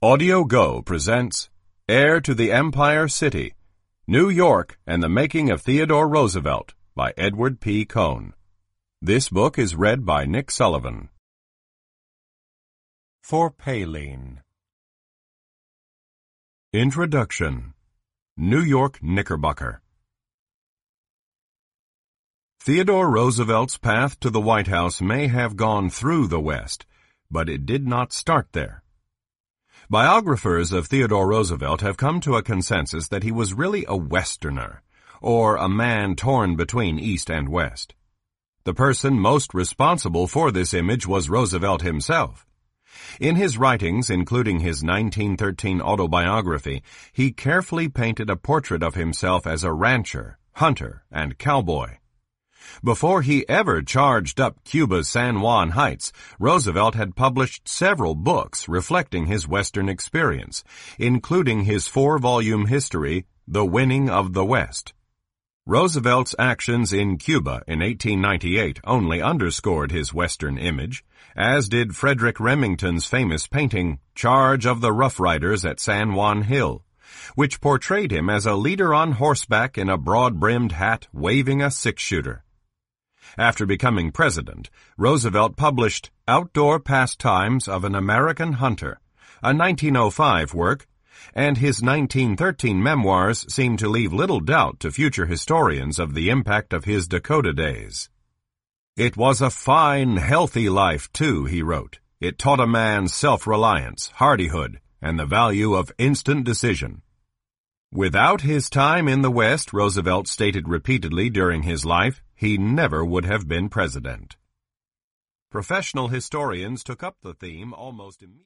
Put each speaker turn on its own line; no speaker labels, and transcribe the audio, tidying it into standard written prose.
AudioGo presents Heir to the Empire City, New York and the Making of Theodore Roosevelt by Edward P. Cohn. This book is read by Nick Sullivan. For Payleen. Introduction. New York Knickerbocker. Theodore Roosevelt's path to the White House may have gone through the West, but it did not start there. Biographers of Theodore Roosevelt have come to a consensus that he was really a Westerner, or a man torn between East and West. The person most responsible for this image was Roosevelt himself. In his writings, including his 1913 autobiography, he carefully painted a portrait of himself as a rancher, hunter, and cowboy. Before he ever charged up Cuba's San Juan Heights, Roosevelt had published several books reflecting his Western experience, including his 4-volume history, The Winning of the West. Roosevelt's actions in Cuba in 1898 only underscored his Western image, as did Frederick Remington's famous painting, Charge of the Rough Riders at San Juan Hill, which portrayed him as a leader on horseback in a broad-brimmed hat waving a six-shooter. After becoming president, Roosevelt published Outdoor Pastimes of an American Hunter, a 1905 work, and his 1913 memoirs seem to leave little doubt to future historians of the impact of his Dakota days. It was a fine, healthy life, too, he wrote. It taught a man self-reliance, hardihood, and the value of instant decision. Without his time in the West, Roosevelt stated repeatedly during his life, he never would have been president. Professional historians took up the theme almost immediately.